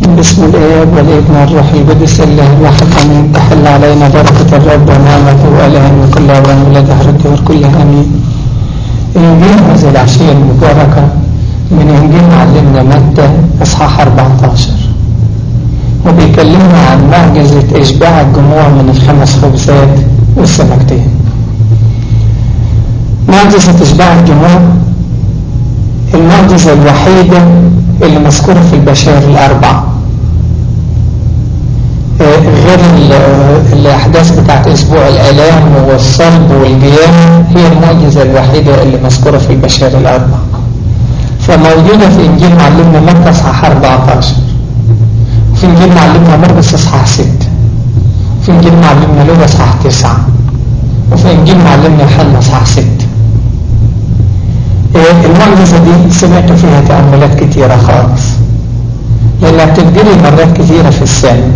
بسم الآب والابن والروح القدس الله الواحد امين. تحل علينا بركة الرب ونعمته والآن وكل أوان ولاد الدهر كلها امين. انجيل هذه العشية المباركة من انجيل معلمنا متى اصحاح 14، وبيكلمنا عن معجزة اشباع الجموع من ال5 خبزات والسمكتين. معجزة اشباع الجموع المعجزة الوحيدة اللي مذكورة في البشائر ال4، غير الأحداث بتاعت أسبوع الآلام والصلب والقيامة. هي المعجزة الوحيدة اللي مذكورة في البشائر ال4، فموجودة في إنجيل معلمنا متى اصحاح 14، وفي إنجيل معلمنا مرقس اصحاح 6، وفي إنجيل معلمنا لوقا اصحاح 9، وفي إنجيل معلمنا يوحنا اصحاح 6. المعجزة دي سمعت فيها تأملات كتيرة خالص، لأنها بتجري مرات كتيرة في السنة،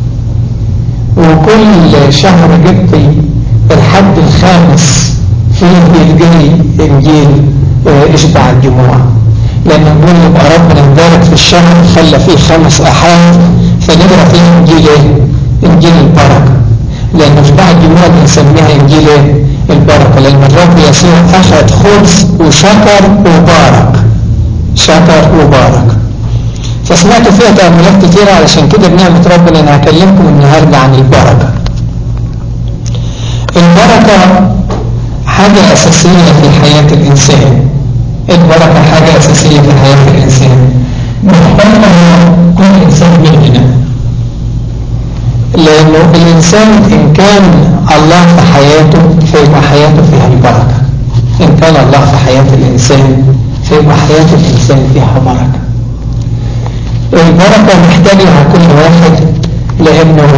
وكل شهر جبتي الحد الخامس فيه بيجري إنجيل إشباع الجموع، لأن نقول يبقى ربنا مبارك في الشهر خلى فيه 5 أحاد، فنقرأ فيه إنجيل إنجيل البركة، لأن إشباع الجموع بنسميها إنجيل البركة، لأن الرب يسوع أخذ خبز وشكر وبارك، شكر وبارك. فسمعت فيها تأملات كتيرة، علشان كده بنعمة ربنا أنا هكلمكم النهاردة عن البركة. البركة حاجة أساسية في حياة الإنسان. البركة حاجة أساسية في حياة الإنسان، محتاجها كل إنسان مننا، لأنه الإنسان إن كان الله في حياته فيبقى حياته فيها البركة. إن كان الله في حياة الإنسان فيبقى حياة الإنسان فيها بركة. البركة محتاج لها كل واحد، لأنه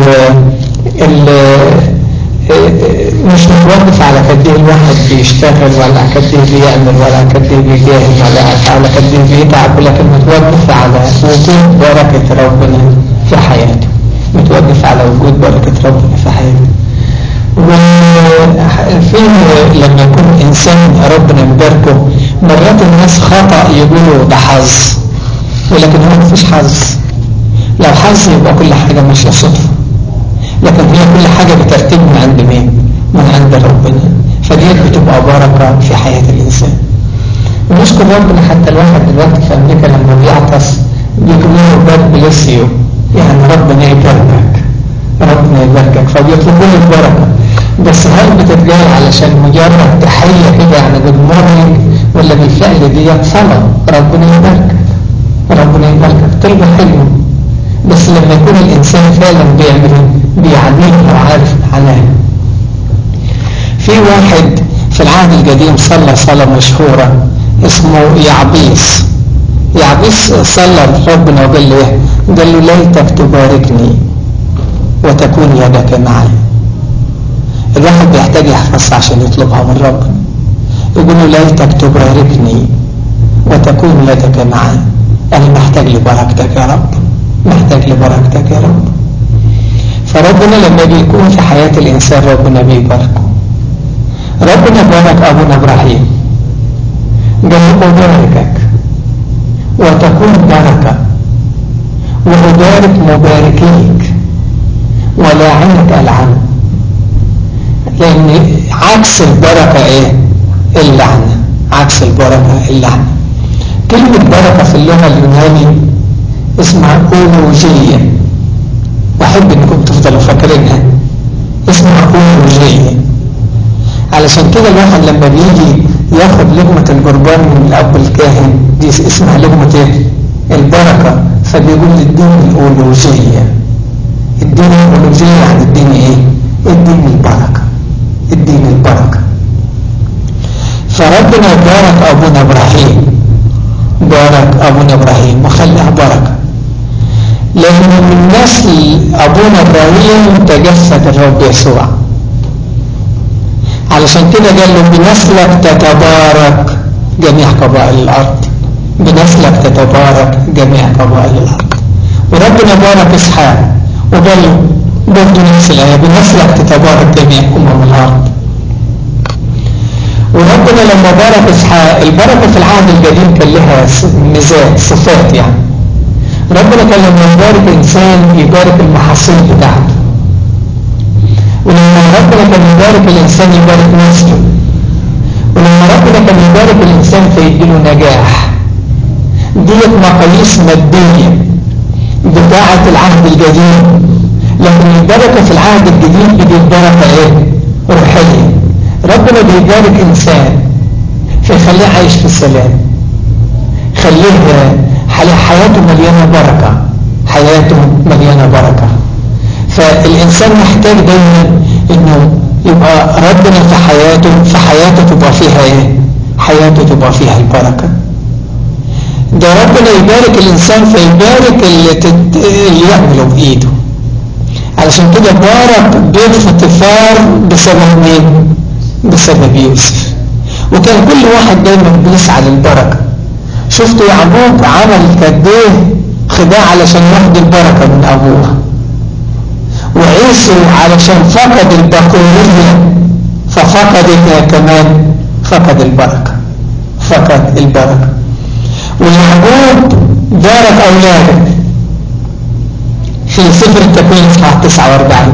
مش متوقف على قد ايه الواحد بيشتغل، ولا قد ايه بيعمل، ولا قد ايه بيجاهد، ولا على قد ايه بيتعب، لكن متوقف على وجود بركة ربنا في حياته، متوقف على وجود بركة ربنا في حياته. وفيه لما يكون إنسان ربنا مباركه، مرات الناس خطأ يقولوا ده حظ، ولكن هو مفيش حظ. لو حظ يبقى كل حاجة ماشية صدفة، لكن هي كل حاجة بترتيب من عند مين؟ من عند ربنا، فدي بتبقى بركة في حياة الإنسان. ونشكر ربنا حتى الواحد دلوقتي في أمريكا لما بيعطس بيقولوا باد بليسيو، يعني ربنا يباركك، ربنا يباركك، فبيطلبوا له البركة. بس هل بتتجاهل علشان مجرد تحية كده يعني جود مورنينج، ولا بالفعل دي صلاة ربنا يباركك، ربنا يباركك؟ طلبة حلوة، بس لما يكون الإنسان فعلا بيعملها وعارف معناها. في واحد في العهد القديم صلى صلاة مشهورة اسمه يعبيس. يعبيس صلى ربنا وقال له ايه؟ قال له ليتك تباركني وتكون يدك معي. الواحد بيحتاج يحفظ عشان يطلبها من ربنا، يقول له ليتك تباركني وتكون يدك معي. أنا محتاج لبركتك يا رب، محتاج لبركتك يا رب. فربنا لما بيكون في حياة الإنسان ربنا بيباركه. ربنا بارك أبونا إبراهيم، قال له أباركك وتكون بركة، وأبارك مباركيك ولاعنك ألعن. لأن عكس البركة إيه؟ اللعنة. عكس البركة اللعنة. كلمة بركة في اللغة اليوناني اسمها أولوجية، وأحب أنكم تفضلوا فاكرينها، اسمها أولوجية. علشان كده الواحد لما بيجي ياخد لقمة القربان من الأب الكاهن دي اسمها لقمة إيه؟ البركة، فبيقول اديني الأولوجية. اديني الأولوجية يعني اديني إيه؟ اديني البركة، اديني البركة. فربنا بارك أبونا إبراهيم، بارك أبونا إبراهيم وخلاه بركة، لأن من نسل أبونا إبراهيم تجسد الرب يسوع. علشان كده قال له بنسلك تتبارك جميع قبائل الأرض، بنسلك تتبارك جميع قبائل الأرض. وربنا بارك إسحاق وقال له برضه نفس الآية بنسلك تتبارك جميع الأرض. وربنا لما بارك إسحاق، البركة في العهد القديم كان لها ميزات صفات، يعني ربنا كان لما يبارك إنسان يبارك المحاصيل بتاعته، ولما ربنا كان يبارك الإنسان يبارك نفسه، ولما ربنا كان يبارك الإنسان فيديله نجاح. ديت مقاييس مادية بتاعة العهد الجديد. لكن البركة في العهد الجديد دي بركة ايه؟ روحية. ربنا بيبارك إنسان فيخليه عايش في السلام، خليه حياته مليانة بركة، حياته مليانة بركة. فالإنسان محتاج دايما إنه يبقى ربنا في حياته تبقى فيها إيه؟ حياته تبقى فيها البركة. ده ربنا يبارك الإنسان فيبارك اللي يعمله بإيده. علشان كده بارك بيت فطيفار بسبب مين؟ بسبب يوسف. وكان كل واحد دايما بيسعى للبركة. شفتوا يعقوب عمل كده خداع علشان ياخد البركة من أبوه، وعيسو علشان فقد البقولية ففقد كمان فقد البركة، فقد البركة. ويعقوب بارك أولاده في سفر التكوين اصحاح 49.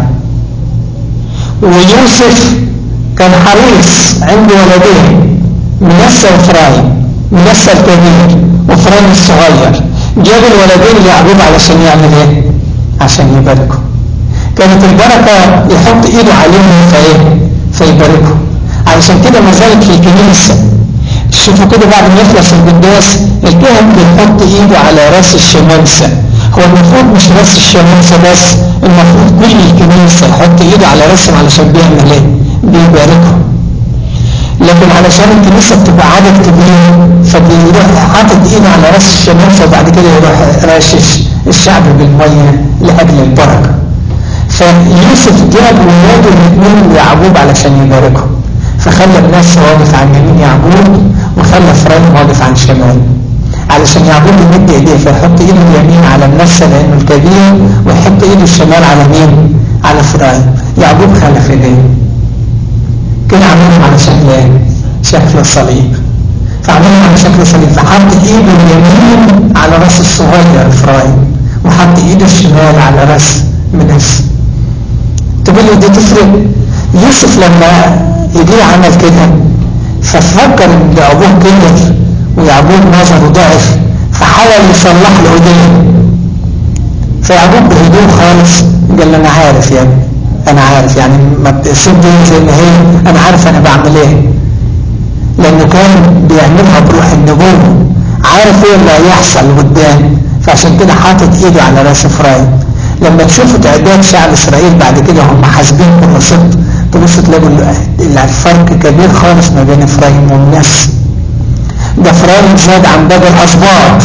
ويوسف كان حريص عنده ولدين، منسى وإفرايم، منسى الكبير وإفرايم الصغير. جاب الولدين ليعقوب علشان يعمل ايه؟ عشان يباركه. كانت البركة يحط ايده عليهم فيباركه. علشان كده ما زالت في الكنيسة. شوفوا كده بعد ما يخلص القداس الكاهن بيحط ايده على راس الشمامسة. هو المفروض مش راس الشمامسة بس، المفروض كل الكنيسة يحط ايده على راسهم علشان بيعمل ايه؟ بيباركهم. لكن علشان الكنيسة بتبقى عدد كبير فبيروح حاطط ايده على راس الشمامسة وبعد كده يروح راشش الشعب بالمية لأجل البركة. فيوسف جاب ولاده الاثنين ليعقوب علشان يباركهم، فخلى الناس واقف عن يمين يعقوب وخلى إفرايم واقف عن شمال، علشان يعقوب يمد ايديه فيحط ايده اليمين على منسى لانه الكبير ويحط ايده الشمال على مين؟ على إفرايم. يعقوب خلف ايديه كده، عملهم على شكل الصليب، فعملهم على شكل الصليب، فحط ايده اليمين على راس الصغير إفرايم وحط ايده الشمال على راس منسى. تقول لي دي تفرق؟ يوسف لما يجي عمل كده ففكر ان ابوه كبر ويعقوب نظره ضعف فحاول يصلح له ايديه. فيعقوب بهدوء خالص قال له انا عارف يا ابني، انا عارف يعني ما بتسيبني زي ما هي، انا عارف انا بعمل ايه. لانه كان بيعملها بروح النبوة، عارف ايه اللي هيحصل قدام، فعشان كده حاطط ايده على راس إفرايم. لما تشوفوا تعداد شعب إسرائيل بعد كده هم حاسبين كل سبط تبصوا تلاقوا الفرق كبير خالص ما بين إفرايم ومنسى. ده إفرايم زاد عن باقي الأسباط.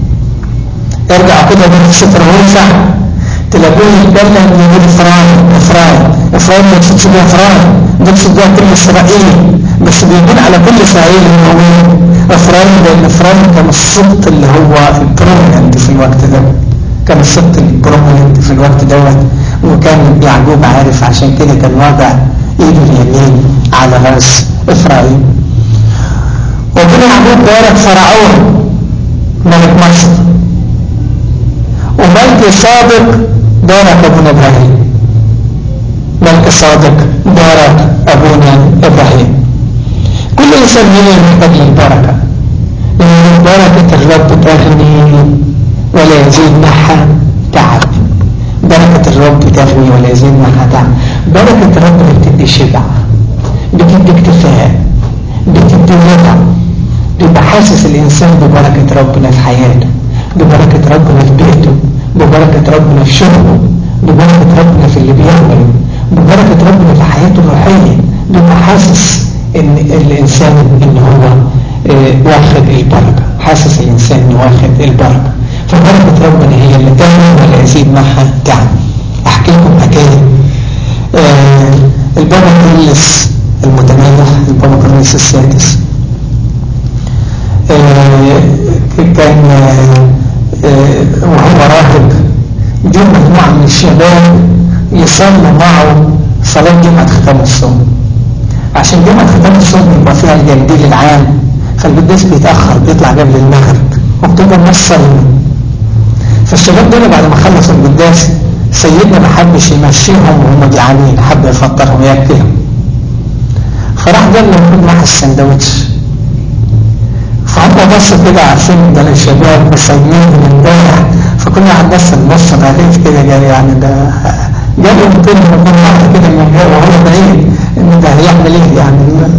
ارجعوا كده في سفر هوشع تلاقوه يتكلم يقول إفرايم ما تقصدش بيها إفرايم، ده تقصد بيها كل إسرائيل، بس بيقول على كل إسرائيل إنه هو إفرايم، لأن إفرايم كان السبط اللي هو البروميننت في الوقت ده، كان السبط البروميننت في الوقت دوت، وكان يعقوب عارف عشان كده كان واضع ايده اليمين على راس إفرايم. وكان يعقوب بارك فرعون ملك مصر، وملك صادق بارك ابونا ابراهيم. ملك صادق بارك ابونا ابراهيم. كل انسان منهم محتاج للبركه، لان بركه الرب تغني ولا يزيد معها تعب. بركة الرب تغني ولا يزيد معها تعب. بركة الرب بتدي شبع، بتدي اكتفاء، بتدي رضا. بيبقى حاسس الإنسان ببركة ربنا في حياته، ببركة ربنا في بيته، ببركة ربنا في شغله، ببركة ربنا في اللي بيعمله، ببركة ربنا في حياته الروحية. بيبقى حاسس إن الإنسان إن هو واخد البركة، حاسس الإنسان إنه واخد البركة. فبركة ربنا هي اللي تغني ولا يزيد معها تعب. احكي لكم حكاية. البابا كرولس المتنيح، البابا كرولس السادس، كان وهو راهب جه مجموعة من الشباب يصلوا معه صلاة جمعة ختام الصوم. عشان جمعة ختام الصوم بيبقى فيها الجنديل العام، فالقداس بيتأخر، بيطلع قبل المغرب وبتبقى الناس صايمة. فالشباب دول بعد ما خلصوا القداس سيدنا ما حبش يمشيهم وهم جعانين، حب يفطرهم وياكلهم، فراح جاب لهم كل واحد سندوتش. فهم بصوا كده عارفين ده الشباب مسايين من امبارح، فكل واحد بص النص غريب كده قال يعني ده جابوا 200 واحد كده من غير وهو بعيد ان ده هيعمل ايه يعني.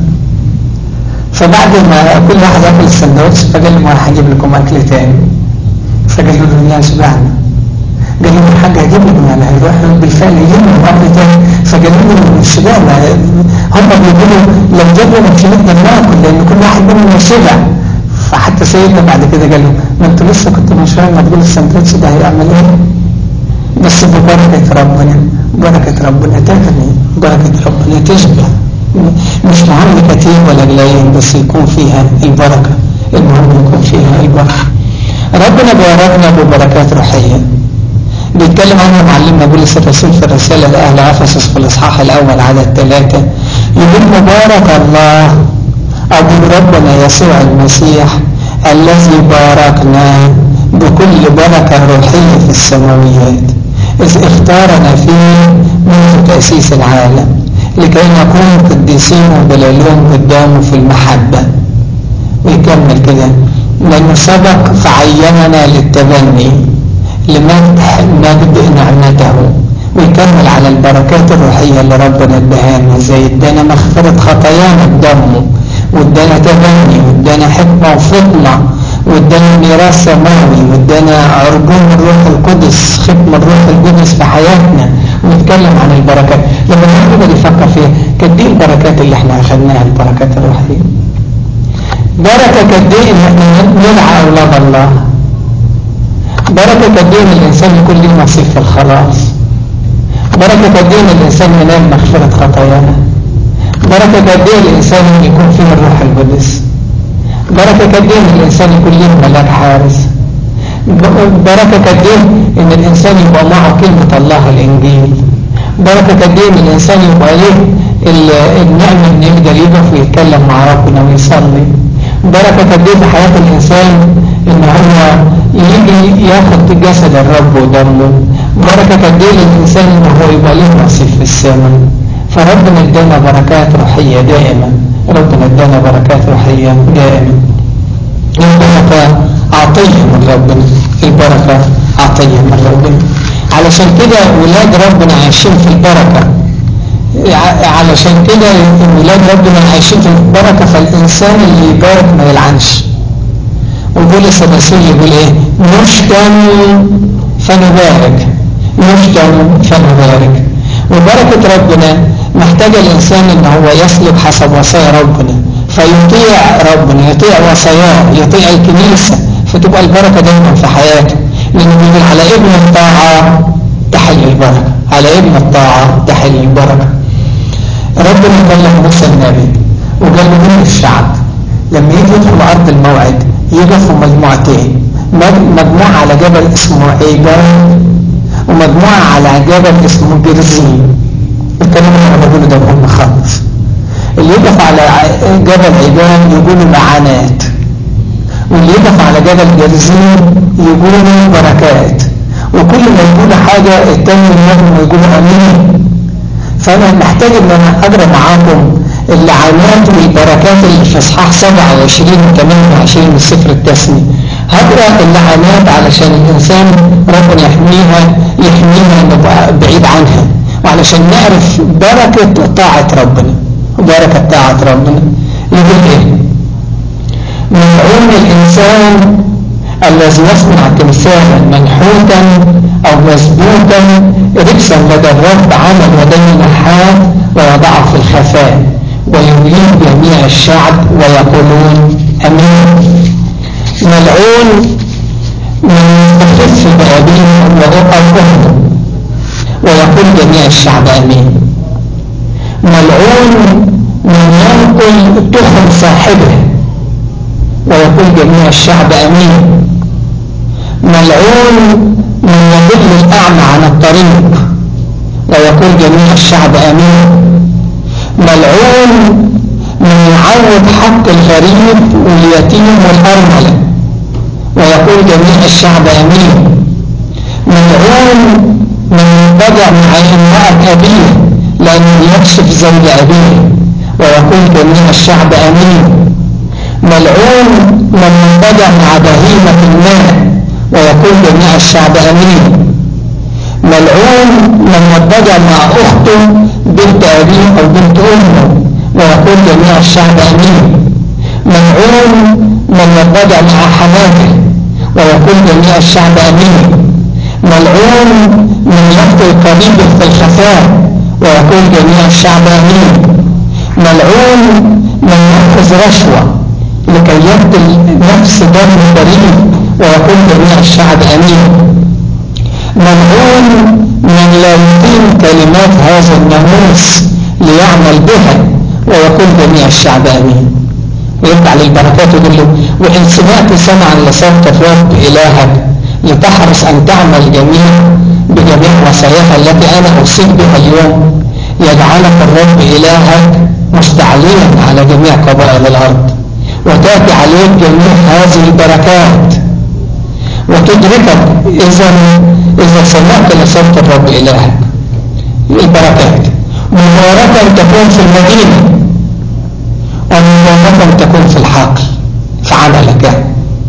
فبعد ما كل واحد ياكل السندوتش فقال لهم انا هجيب لكم اكل تاني، فقالوا له يا شبعنا، قال لهم الحاج هجيب لكم يعني هيروح بالفعل يجيب لهم اكل تاني، فقالوا له مش شبعنا، هم بيقولوا لو جابوا من شبعنا ناكل لان كل واحد منهم شبع. فحتى سيدنا بعد كده قال له ما انتوا لسه كنتوا من شويه ما تقولوا السندوتش ده هيعمل ايه، بس ببركه ربنا، بركه ربنا تغني، بركه ربنا تشبع، مش مهم كتير ولا قليل بس يكون فيها البركه، المهم يكون فيها البركه. ربنا باركنا ببركات روحيه بيتكلم عنها معلمنا بولس الرسول في الرساله لاهل افسس في الاصحاح الاول عدد 3 يقول مبارك الله أبو ربنا يسوع المسيح الذي باركنا بكل بركة روحية في السماويات إذ اختارنا فيه منذ تأسيس العالم لكي نكون قديسين وبلا لوم قدامه في المحبة. ويكمل كده لأنه سبق فعيننا للتبني لمجد نعمته. ويكمل على البركات الروحية اللي ربنا ادانا زي ادانا مغفرة خطايانا بدمه، وادانا تبني، وادانا حكمة وفطنة، وادانا ميراث سماوي، وادانا عرجون الروح القدس، ختم الروح القدس في حياتنا. ونتكلم عن البركات لما الواحد يفكر فيها قد ايه البركات اللي احنا اخذناها، البركات الروحية بركة قد ايه ان احنا ندعى اولاد الله، بركة قد ايه ان الانسان يكون له نصيب في الخلاص، بركة قد ايه ان الانسان ينال مغفرة خطايانا، بركة قد ايه الانسان يكون فيه الروح القدس، بركة قد ايه ان الانسان يكون له ملاك حارس، بركة قد ايه ان الانسان يبقى معه كلمة الله الانجيل، بركة قد ايه ان الانسان يبقى له النعمة ان يقدر يقف ويتكلم مع ربنا ويصلي، بركة قد ايه في حياة الانسان ان هو يجي ياخد جسد الرب ودمه، بركة قد ايه للانسان ان هو يبقى له نصيب في السماء. فربنا ادانا بركات روحية دائما، ربنا ادانا بركات روحية دائما. البركة عطية من ربنا، البركة عطية من ربنا، علشان كده ولاد ربنا عايشين في البركة، علشان كده ولاد ربنا عايشين في البركة. فالإنسان اللي يبارك ما يلعنش. وبولس الرسول يقول ايه نشتم فنبارك، نشتم فنبارك. وبركة ربنا محتاج الإنسان إن هو يسلك حسب وصايا ربنا، فيطيع ربنا، يطيع وصاياه، يطيع الكنيسة، فتبقى البركة دايما في حياته. لأنه بيقول على ابن الطاعة تحل البركة، على ابن الطاعة تحل البركة. ربنا كلم موسى النبي وقال له من الشعب لما يجي يدخل أرض الموعد يقفوا مجموعتين، مجموعة على جبل اسمه عيبان ومجموعة على جبل اسمه جرزين. الكلام اللي انا بقوله ده مهم خالص. اللي يقف على جبل عيبان يقولوا لعنات، واللي يقف على جبل جرزين يقولوا بركات، وكل ما يقولوا حاجة التاني منهم يقولوا امين. فانا محتاج ان انا اقرا معاكم اللعنات والبركات اللي في اصحاح 27 و 28 من سفر التثنية. هقرا اللعنات علشان الانسان ربنا يحميها نبقى بعيد عنها، وعلشان نعرف بركة طاعة ربنا، بركة طاعة ربنا. يقول ايه ملعون الانسان الذي يصنع تمثالا منحوتا او مسبوكا رجسا لدى الرب عمل يديه نحات ويضعه في الخفاء ويوليه جميع الشعب ويقولون امين. ملعون من يستخف بأبيه وأمه ويقول جميع الشعب امين. ملعون من ينقل تخم صاحبه ويقول جميع الشعب امين. ملعون من يضل الاعمى عن الطريق ويقول جميع الشعب امين. ملعون من يعوض حق الغريب واليتيم والارمله ويقول جميع الشعب امين. ملعون من يضجع مع امرأة أبيه لأنه يكشف زوج أبيه ويقول جميع الشعب أمين. ملعون من يضجع مع بهيمة الماء ويقول جميع الشعب أمين. ملعون من يضجع مع أخته بنت أبيه أو بنت أمه ويقول جميع الشعب أمين. ملعون من يضجع مع حماته ويقول جميع الشعب أمين. ملعون من يقتل قريبه في الخفاء ويقول جميع الشعب أمين. ملعون من يأخذ رشوة لكي يقتل نفس دم قريب ويقول جميع الشعب أمين. ملعون من لا يقيم كلمات هذا الناموس ليعمل بها ويقول جميع الشعب أمين. ويرجع للبركات ويقول له وإن سمعت سمعا لصوت الرب إلهك لتحرص أن تعمل بجميع وصاياها التي أنا أوصيك بها اليوم يجعلك الرب إلهك مستعليا على جميع قبائل الأرض وتأتي عليك جميع هذه البركات وتدركك إذا سمعت لصوت الرب إلهك. البركات مباركة تكون في المدينة ومباركة تكون في الحقل في عملك.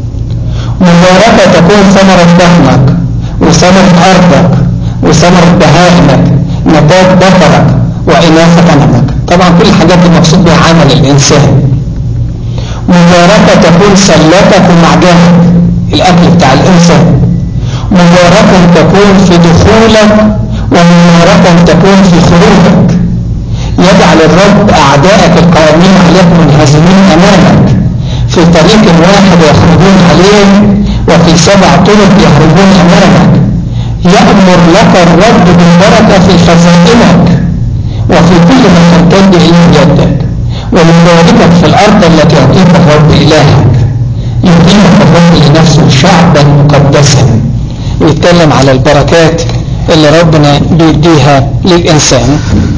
مباركة تكون ثمرة دخلك وثمرة أرضك وثمرة بهائمك نبات بقرك وإناث غنمك. طبعا كل الحاجات دي مقصود بها عمل الإنسان. مباركة تكون سلتك ومعجنك الأكل بتاع الإنسان. مباركة تكون في دخولك ومباركة تكون في خروجك. يجعل الرب أعدائك القائمين عليك منهزمين أمامك في طريق واحد يخرجون عليه وفي 7 طرق يهربون أمامك. يأمر لك الرب بالبركة في خزائنك وفي كل ما تمتد إليه يدك ويباركك في الأرض التي يعطيك الرب إلهك. يدينك الرب لنفسه شعبا مقدسا. يتكلم على البركات اللي ربنا بيديها للإنسان.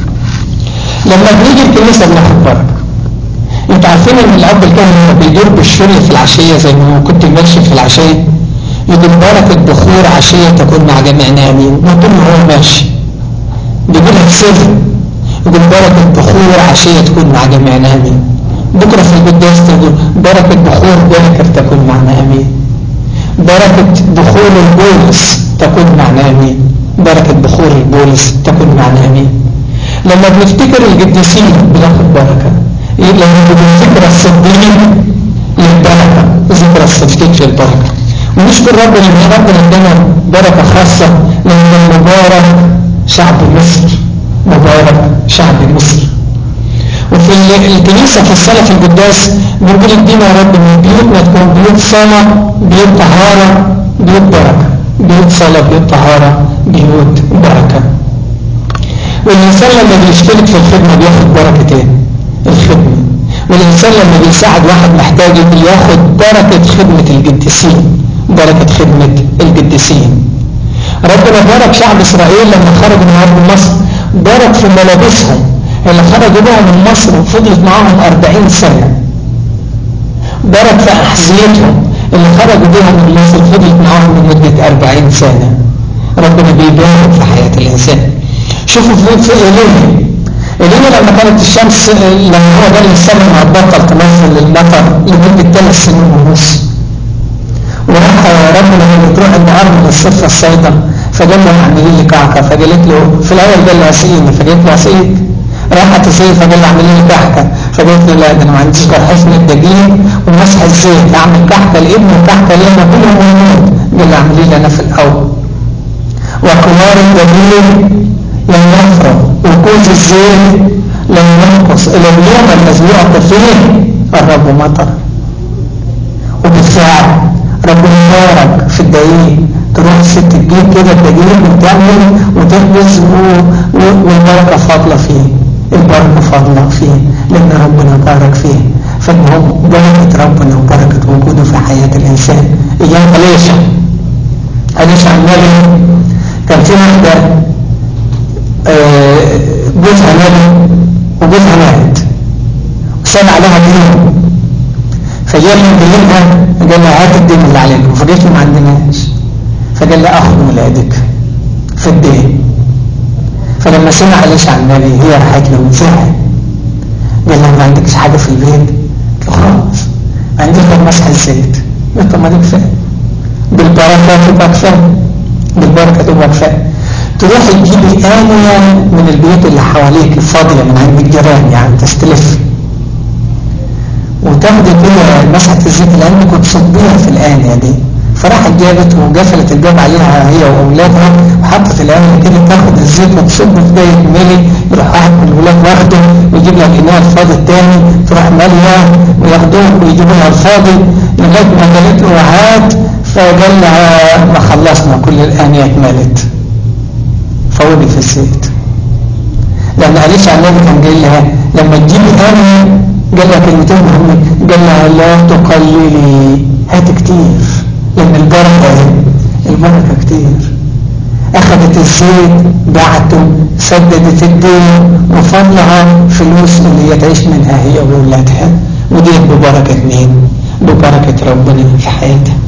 لما بنيجي الكنيسة بناخد بركة. انتوا عارفين ان الاب الكاهن بيدور بالشري في العشية زي ما كنت ماشي في العشية يقول بركة بخور عشية تكون مع جميعنا امين. ما طول ما هو ماشي بيقولها في سر يقول بركة بخور عشية تكون مع جميعنا امين. بكرة في القداس تقول بركة بخور باكر تكون معنا امين. بركة بخور البولس تكون معنا امين. بركة بخور البولس تكون معنا امين. لما بنفتكر القديسين بناخد بركة. لما بنفتكر الصديقين للبركة ذكر الصديق في البركة. ونشكر ربنا ان ربنا ادانا بركة خاصة لان مبارك شعب مصر. مبارك شعب مصر. وفي الكنيسة في الصلاة في القداس بنقول ادينا يا رب من بيوتنا تكون بيوت صلاة بيوت طهارة بيوت بركة. بيوت صلاة بيوت طهارة بيوت بركة. والإنسان لما بيشترك في الخدمة بياخد بركتين الخدمة. والإنسان لما بيساعد واحد محتاج ياخد بركة خدمة القديسين. بركة خدمة القديسين. ربنا بارك شعب إسرائيل لما خرجوا من أرض مصر. بارك في ملابسهم اللي خرجوا بها من مصر وفضلت معاهم 40 سنة. بارك في أحذيتهم اللي خرجوا بها من مصر وفضلت معاهم لمدة 40 سنة. ربنا بيبارك في حياة الإنسان. شوفوا في إلينا لما كانت الشمس لما هو جاي السماء مع البطل تنزل المطر لمدة 3 سنين ونص. وراح ربنا لما تروح النهار من الصفة الصيدة فقال له اعملي لي كعكة. فقالت له في الأول قال له أسقيني فقالت له أسقيك. راحت تسقيه فقال له اعملي لي كحكة. فقالت له لا ده أنا ما عنديش غير حسن الدقيق ومسح الزيت أعمل كحكة لابني وكحكة لما كلهم موجود. قال له اعملي لي أنا في الأول. وكمار الدقيق لم يفرغ وكوز الزيت لم ينقص إلى اليوم الذي يعطى فيه الرب مطر. وبالفعل ربنا بارك في الدقيق. تروح ست تجيب كده الدقيق وتعمل وتخبز والبركة فاضلة فيه. البركة فاضلة فيه لأن ربنا بارك فيه. فالمهم بركة ربنا وبركة وجوده في حياة الإنسان. إيام أليشع النبي كان في واحدة جوزها نبي وجوزها مات وسال عليها دين. فجاء من دينها قال لها هات الدين اللي عليك. فقالت له ما عندناش. فقال لها اخذ ولادك في الدين. فلما سمع ليش عن النبي هي راحت له وزعل، قال له ما عندكش حاجة في البيت؟ قال له خلاص ما عنديش غير مسح الزيت. قال طب ما دي كفاية، بالبركة تبقى كفاية، بالبركة تبقى كفاية. تروح تجيبي آنية من البيوت اللي حواليك الفاضية من عند الجيران يعني تستلف، وتاخدي كده مسحة الزيت اللي عندك وتصبيها في الآنية دي. فراحت جابت وقفلت الباب عليها هي وأولادها وحطت الآنية كده، تاخد الزيت وتصب في ده يتملي، يروح واحد من الولاد واخده ويجيب لها الإناء الفاضي التاني، تروح مالية وياخدوه ويجيبوا لها الفاضي لغاية ما قالت له هات، فقال لها ما خلصنا كل الآنية اتملت. فوقف في الزيت، لأن أليش على النبي كان قال لها لما تجيبي آنية، قال لها كلمتين مهمة، قال لها لا تقللي، هات كتير، لأن البركة كتير. أخذت الزيت بعته، سددت الدين، وفضلها فلوس اللي هي تعيش منها هي وولادها، ودي ببركة مين؟ ببركة ربنا في حياتها.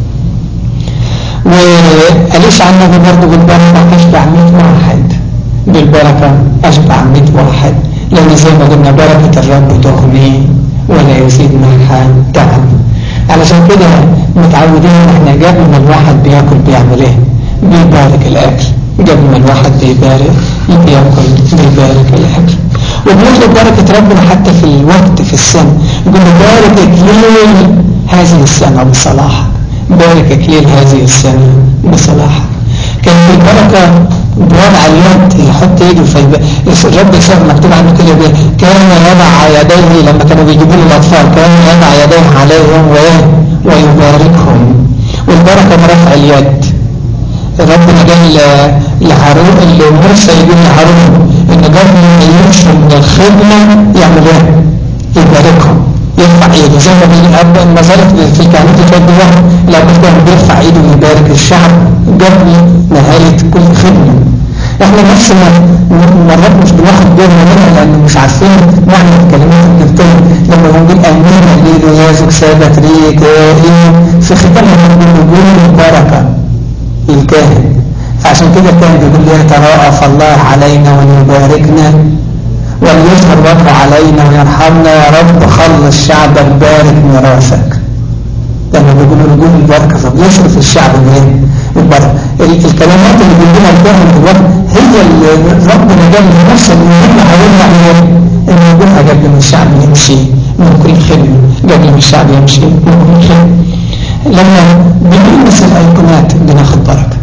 وقاليش عن النبي برضه بالبركة أشبع 100 واحد، بالبركة أشبع 100 واحد، لأن زي ما قلنا بركة الرب تغني ولا يزيد معها تعب. علشان كده متعودين ان احنا قبل ما الواحد بياكل بيعمل ايه؟ بيبارك الاكل. قبل ما الواحد بيبارك بيبارك الاكل. وبنطلب بركة ربنا حتى في الوقت في السنة، يقول بارك اكليل هذه السنة بصلاحك، بارك اكليل هذه السنة بصلاحك. كان في البركة بوضع اليد، يحط يده في الرب يسوع مكتوب عنه كده كان يضع يديه لما كانوا بيجيبوا له الاطفال، كان يضع يديه عليهم ويباركهم. والبركه برفع اليد. ربنا قال لهارون اللي موسى يقول لهارون ان قبل ما يمشي من الخدمه يعمل ايه؟ يباركهم، يرفع ايده زي ما ظهرت في الكهنوت الفضليه. لابد كان بيرفع ايده ويبارك الشعب قبل نهايه كل خدمه. احنا نفس مرات مش بناخد بالنا منها لان مش عارفين معنى الكلمات القبطيه. لما بنقول امين الليل يازك سابت ريك في ختامها بنقول البركه للكاهن. فعشان كده كان بيقول لي يتراءف الله علينا ويباركنا وليظهر وجهه علينا ويرحمنا يا رب، خلص شعبك بارك ميراثك. لما بيقولوا نقول البركه فبيصرف الشعب منين؟ البركه. الكلمات اللي بيقولها الكاهن دلوقتي هي اللي ربنا قال لموسى ان هم هيرجع ان يقولها قبل ما الشعب يمشي من كل خدمه، قبل ما الشعب يمشي من كل خدمه. لما بنلمس الايقونات بناخد بركه.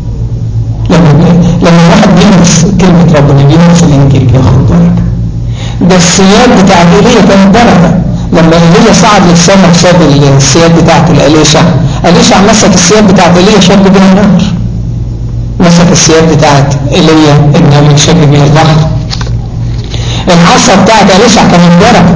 لما الواحد بيلمس كلمه ربنا بيلمس الانجيل بياخد بركه. ده السياد بتاع ايليا كانت بركه. لما ايليا صعد للسماء وساب السياد بتاعته لأليشع مسك السياد بتاعت ايليا شد بها النهر، مسك السياد بتاعت ايليا النبي شد بها البحر. العصا بتاعت أليشع كانت بركه.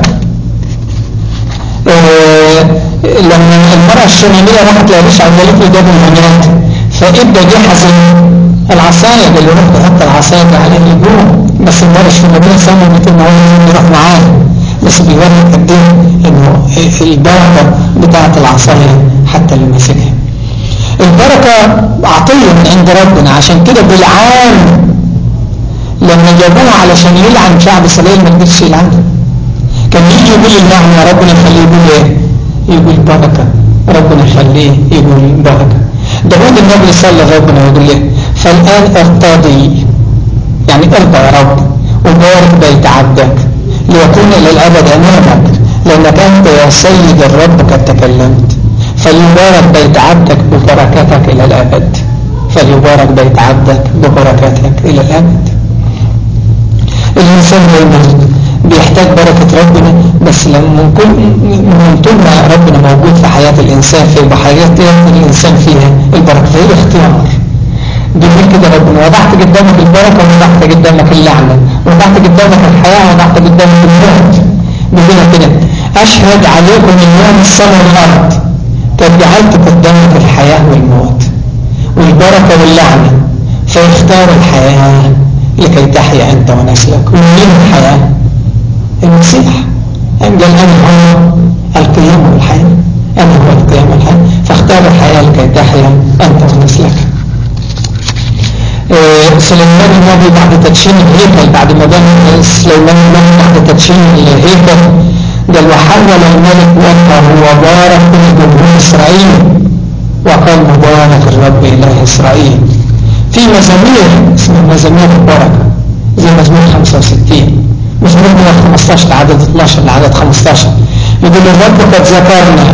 لما المرأة الشمالية راحت لأليشع وقالت له ده بالهنات، فإبدا جحز العصاية اللي روح تحط العصاية عليه الجوع، بس المرأة الشمالية صممت انه هو يروح معاه، بس بيوري قد ايه انه البركة بتاعت العصاية حتى اللي ماسكها. البركة عطية من عند ربنا. عشان كده بالعام لما جابوها علشان يلعن شعب إسرائيل ما قدرش يلعنه، كان يجي يقول اللعنة يا ربنا يخليه يقول ايه؟ يقول بركة، ربنا يخليه يقول بركة. داود النبي صلى ربنا ويقول ايه؟ فالآن ارتضي، يعني ارضى يا رب وبارك بيت عبدك ليكون إلى الأبد أمامك، لأنك أنت يا سيد الرب قد تكلمت، فليبارك بيت عبدك ببركاتك إلى الأبد، فليبارك بيت عبدك ببركاتك إلى الأبد. الإنسان دايما بيحتاج بركة ربنا، بس لما من طول ما ربنا موجود في حياة الإنسان في حياة الإنسان فيها البركة، فهي اختيار. بيقول كده ربنا وضعت قدامك البركة ووضعت قدامك اللعنة، وضعت قدامك الحياة ووضعت قدامك الموت. بيقول كده أشهد عليكم اليوم السماء والأرض قد جعلت قدامك الحياة والموت والبركة واللعنة، فاختار الحياة لكي تحيا أنت ونسلك. ومين الحياة؟ المسيح. قال أنا هو القيام والحياة، أنا هو القيام والحياة، فاختار الحياة لكي تحيا أنت ونسلك. سليمان النبي بعد تدشين الهيكل، بعد ما بنى سليمان النبي بعد تدشين الهيكل قال وحول الملك وجهه وبارك كل جمهور إسرائيل وقال مبارك الرب إله إسرائيل. في مزامير اسمها مزامير البركة زي مزمور 65 مزمور 115 لعدد 12 لعدد 15 يقول الرب قد ذكرنا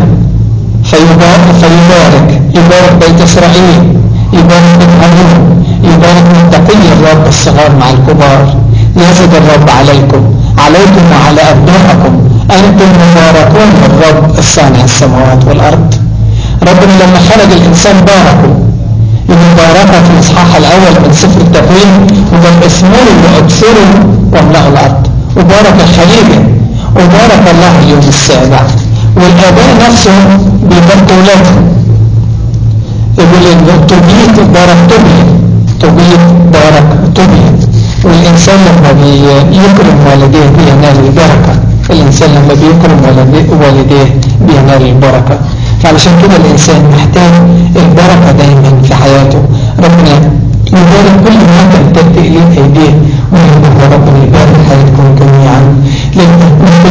يبارك بيت إسرائيل، يبارك بيت هارون، يبارك متقي الرب الصغار مع الكبار. يزد الرب عليكم وعلى أبنائكم، أنتم مباركون الرب الصانع السماوات والأرض. ربنا لما خرج الإنسان باركه، المباركة في الإصحاح الأول من سفر التكوين وقال اثمروا وأكثروا واملأوا الأرض، وبارك الخليقة، وبارك الله اليوم السابع. والآباء نفسهم بيباركوا أولادهم، يقول إن تبيت بارك تبيت بارك تبيت. والإنسان لما بيكرم والديه بينال البركة، الإنسان لما بيكرم والديه بينال البركة. فعلشان كده الإنسان محتاج البركة دايما في حياته. ربنا يبارك كل ما تمتد إليه أيديه، ويقول ربنا يبارك حياتكم جميعا.